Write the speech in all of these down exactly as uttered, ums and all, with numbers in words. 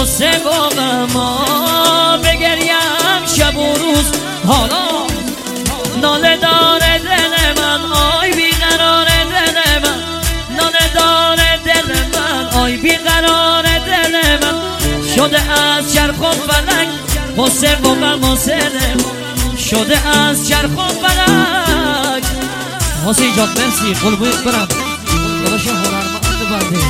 غصه و غما بگریم شب و روز حالا ناله داره دل من آی بیقرار دل من ناله داره دل من آی بیقرار دل من شده از چرخ و فلک غصه و غم و سر شده از چرخ و فلک حسین جان مرسی قلبویت برم داداش هنرمند بنده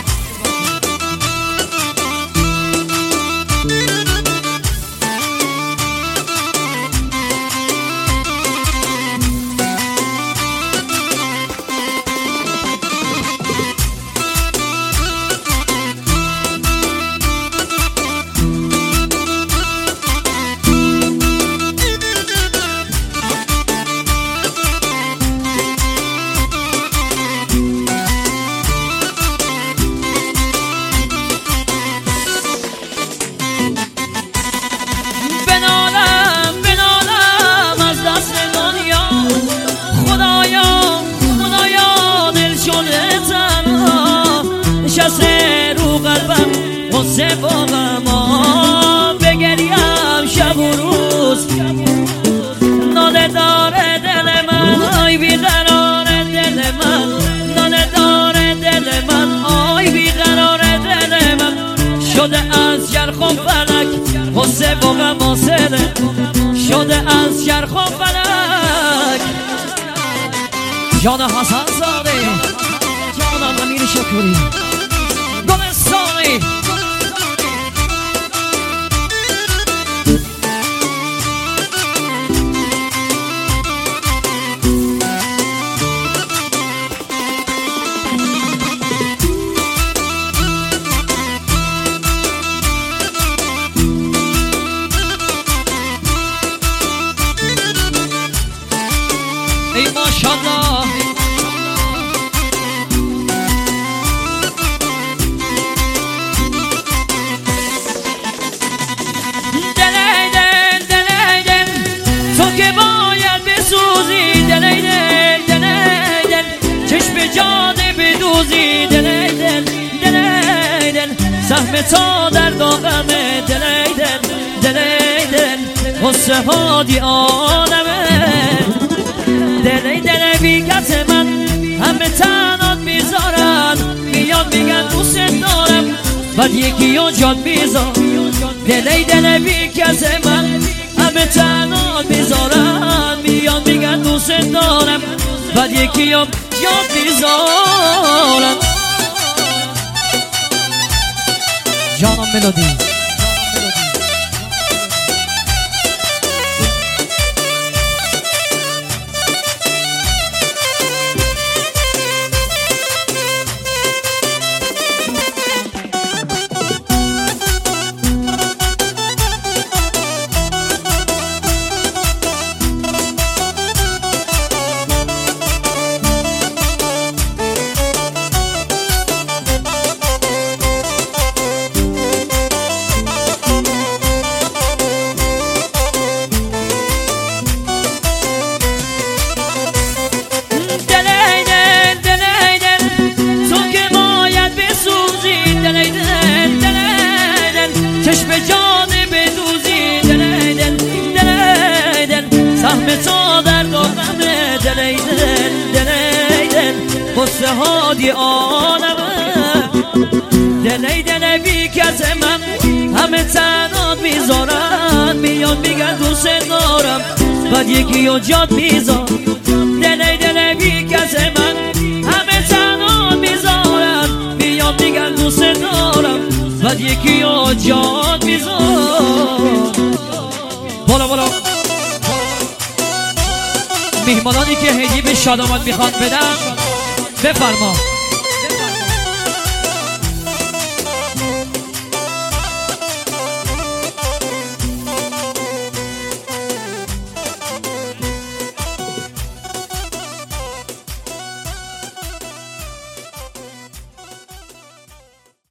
غصه و غما بگریم شب و روز ناله داره دل من آی بیقرار دل من ناله داره دل من آی بیقرار دل من شده از چرخ و فلک غصه و غم و سر شده از چرخ و فلک جان حسن زاده جانم امیر شکوری گلستانی ای ماشاءالله دلیدن دلیدن تو که باید بسوزی دلیدن دلیدن چشم جاده بدوزی دلیدن دلیدن سهم تا در داغمه دلیدن دلیدن غصه ها دی عالمه دلی دل بیکت من همه تنات میذارن میان میگن دوست دارم بعد یکی و جاد میذار دلی دل بیکت من همه تنات میذارن میان میگن دوست دارم بعد یکی و جاد میذارن جانم ملودی چشم جانه بدوزی دلیدن دلیدن سهم تا در داغمه دلیدن دلیدن غصه ها دی عالمه دلیدن بی کس من همه تنات میذارن میان میگن دوست دارم بعد یکی و جاد میذار دلیدن بی کس من همه تنات میذارن میان میگن دوست دارم بعد یکی و جاد میذار بالا بالا میهمانانی که هدیه به شادامت میخوان بدن بفرما